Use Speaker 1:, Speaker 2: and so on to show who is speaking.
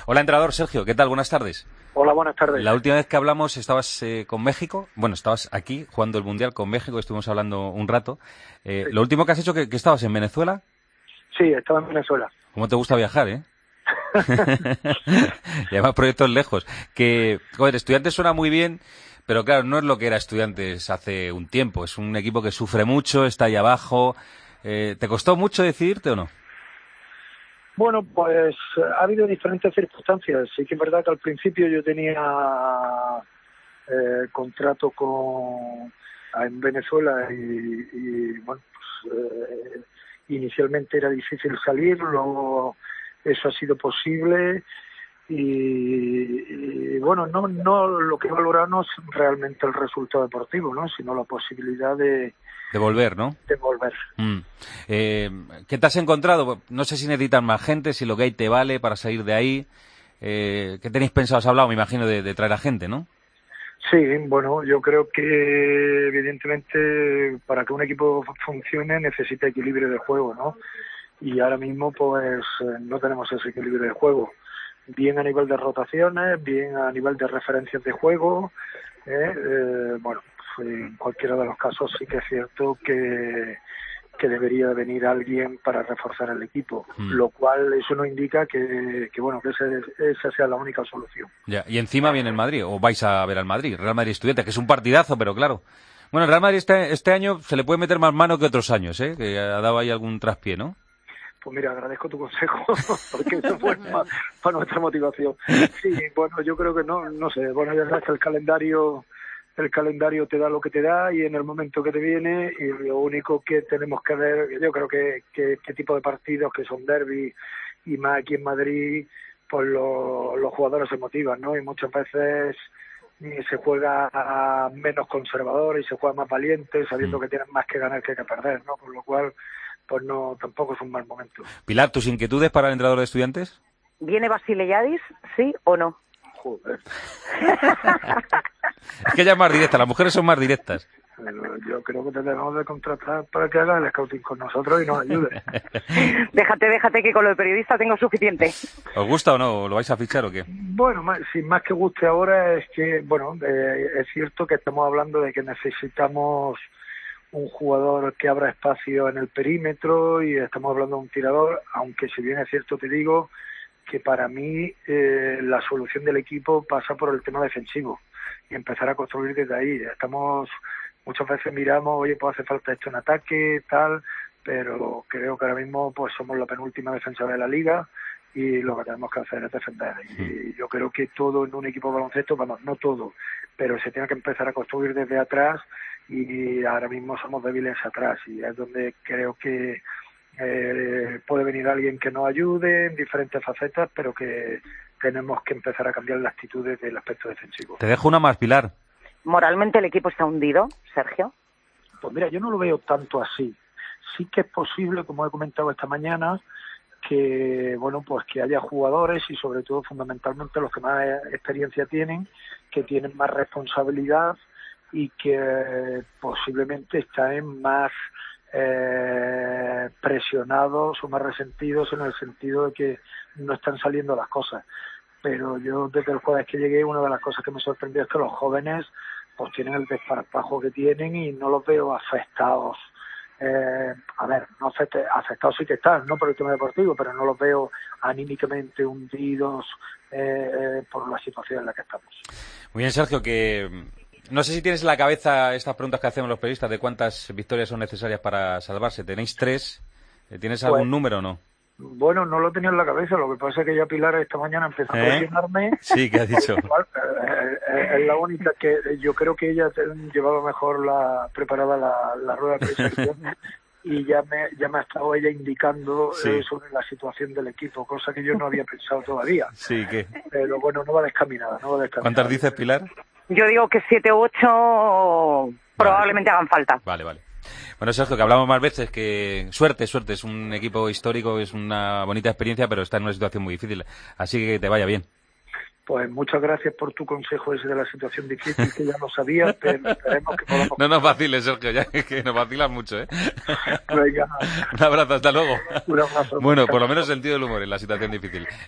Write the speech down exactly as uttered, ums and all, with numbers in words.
Speaker 1: Hola, entrenador Sergio, ¿qué tal? Buenas tardes.
Speaker 2: Hola, buenas tardes.
Speaker 1: La última vez que hablamos estabas eh, con México, bueno, estabas aquí jugando el Mundial con México, estuvimos hablando un rato. Eh,
Speaker 2: Sí.
Speaker 1: Lo último que has hecho, que, que estabas en Venezuela.
Speaker 2: Sí, estaba en Venezuela.
Speaker 1: ¿Cómo te gusta viajar, eh? Y además proyectos lejos. Que, joder, Estudiantes suena muy bien, pero claro, no es lo que era Estudiantes hace un tiempo. Es un equipo que sufre mucho, está ahí abajo. Eh, ¿Te costó mucho decidirte o no?
Speaker 2: Bueno, pues ha habido diferentes circunstancias. Sí que es verdad que al principio yo tenía eh, contrato con en Venezuela y, y bueno, pues, eh, inicialmente era difícil salir, luego eso ha sido posible y, y bueno, no no lo que valoramos no es realmente el resultado deportivo, ¿no? Sino la posibilidad de
Speaker 1: De volver, ¿no?
Speaker 2: de volver.
Speaker 1: Mm. Eh, ¿Qué te has encontrado? No sé si necesitan más gente, si lo que hay te vale para salir de ahí. Eh, ¿Qué tenéis pensado? Has hablado, me imagino, de, de traer a gente, ¿no?
Speaker 2: Sí, bueno, yo creo que evidentemente para que un equipo funcione necesita equilibrio de juego, ¿no? Y ahora mismo pues no tenemos ese equilibrio de juego, bien a nivel de rotaciones, bien a nivel de referencias de juego, ¿eh? Eh, bueno, pues en cualquiera de los casos sí que es cierto que que debería venir alguien para reforzar el equipo, mm. lo cual eso no indica que, que bueno que ese, esa sea la única solución.
Speaker 1: Ya, y encima viene el Madrid, o vais a ver al Madrid, Real Madrid Estudiantes, que es un partidazo, pero claro. Bueno, el Real Madrid este, este año se le puede meter más mano que otros años, ¿eh? Que ha dado ahí algún traspié, ¿no?
Speaker 2: Pues mira, agradezco tu consejo, porque eso fue para, para nuestra motivación. Sí, bueno, yo creo que no, no sé, bueno, ya sabes que el calendario... el calendario te da lo que te da y en el momento que te viene, y lo único que tenemos que ver, yo creo que que, que tipo de partidos que son derbi y más aquí en Madrid, pues lo, los jugadores se motivan, ¿no? Y muchas veces se juega a menos conservador y se juega más valiente, sabiendo que tienen más que ganar que que perder, ¿no? Por lo cual, pues no, tampoco es un mal momento.
Speaker 1: Pilar, ¿tus inquietudes para el entrenador de Estudiantes?
Speaker 3: ¿Viene Vasilevskis, sí o no?
Speaker 2: Joder.
Speaker 1: Es que ella es más directa, las mujeres son más directas.
Speaker 2: Bueno, yo creo que te debemos de contratar para que haga el scouting con nosotros y nos ayude.
Speaker 3: Déjate, déjate que con lo de periodista tengo suficiente.
Speaker 1: ¿Os gusta o no? ¿Lo vais a fichar o qué?
Speaker 2: Bueno, más, sin más que guste ahora es que, bueno, eh, es cierto que estamos hablando de que necesitamos un jugador que abra espacio en el perímetro y estamos hablando de un tirador, aunque si bien es cierto te digo que para mí eh, la solución del equipo pasa por el tema defensivo y empezar a construir desde ahí. Estamos, muchas veces miramos, oye, pues hace falta esto en ataque, tal, pero creo que ahora mismo pues somos la penúltima defensa de la liga y lo que tenemos que hacer es defender. Y yo creo que todo en un equipo de baloncesto, bueno, no todo, pero se tiene que empezar a construir desde atrás y ahora mismo somos débiles atrás y es donde creo que Eh, puede venir alguien que nos ayude en diferentes facetas, pero que tenemos que empezar a cambiar las actitudes del aspecto defensivo.
Speaker 1: Te dejo una más, Pilar.
Speaker 3: ¿Moralmente el equipo está hundido, Sergio?
Speaker 2: Pues mira, yo no lo veo tanto así. Sí que es posible, como he comentado esta mañana, que bueno pues que haya jugadores y sobre todo fundamentalmente los que más experiencia tienen, que tienen más responsabilidad y que posiblemente están más Eh, presionados o más resentidos en el sentido de que no están saliendo las cosas. Pero yo desde el jueves que llegué, una de las cosas que me sorprendió es que los jóvenes pues tienen el desparpajo que tienen y no los veo afectados. Eh, a ver, no afecte, afectados sí que están, no por el tema deportivo, pero no los veo anímicamente hundidos eh, eh, por la situación en la que estamos.
Speaker 1: Muy bien, Sergio, que no sé si tienes en la cabeza estas preguntas que hacemos los periodistas de cuántas victorias son necesarias para salvarse. Tenéis tres. ¿Tienes algún pues, número o no?
Speaker 2: Bueno, no lo tenía en la cabeza. Lo que pasa es que ya Pilar esta mañana empezó ¿Eh? a presionarme.
Speaker 1: Sí, ¿qué ha dicho?
Speaker 2: Es la única que yo creo que ella llevaba mejor la preparada la, la rueda de presentación y ya me, ya me ha estado ella indicando sí. eh, sobre la situación del equipo, cosa que yo no había pensado todavía.
Speaker 1: Sí, ¿qué?
Speaker 2: Pero bueno, no va descaminada, no va descaminada.
Speaker 1: ¿Cuántas dices, Pilar?
Speaker 3: Yo digo que siete u ocho probablemente hagan falta.
Speaker 1: Vale, vale. Bueno, Sergio, que hablamos más veces, que suerte, suerte, es un equipo histórico, es una bonita experiencia, pero está en una situación muy difícil, así que te vaya bien.
Speaker 2: Pues muchas gracias por tu consejo ese de la situación difícil, que ya lo sabía, pero esperemos que podamos...
Speaker 1: No nos vaciles, Sergio, ya que nos vacilas mucho, ¿eh?
Speaker 2: Venga.
Speaker 1: Un abrazo, hasta luego.
Speaker 2: Un abrazo.
Speaker 1: Bueno, por lo menos sentido del humor en la situación difícil.